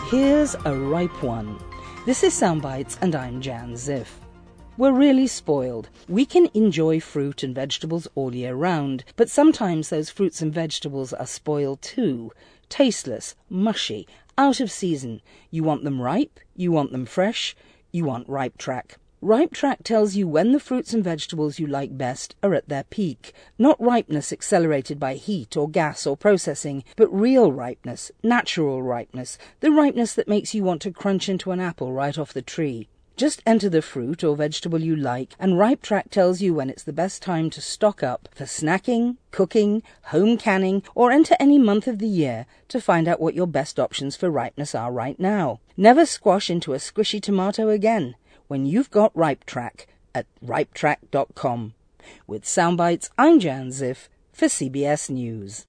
Here's a ripe one. This is Soundbites and I'm Jan Ziff. We're really spoiled. We can enjoy fruit and vegetables all year round, but sometimes those fruits and vegetables are spoiled too. Tasteless, mushy, out of season. You want them ripe, you want them fresh, you want Ripe Track. Ripe Track tells you when the fruits and vegetables you like best are at their peak. Not ripeness accelerated by heat or gas or processing, but real ripeness, natural ripeness, the ripeness that makes you want to crunch into an apple right off the tree. Just enter the fruit or vegetable you like, and Ripe Track tells you when it's the best time to stock up for snacking, cooking, home canning, or enter any month of the year to find out what your best options for ripeness are right now. Never squash into a squishy tomato again when you've got Ripe Track at ripetrack.com. With Soundbites, I'm Jan Ziff for CBS News.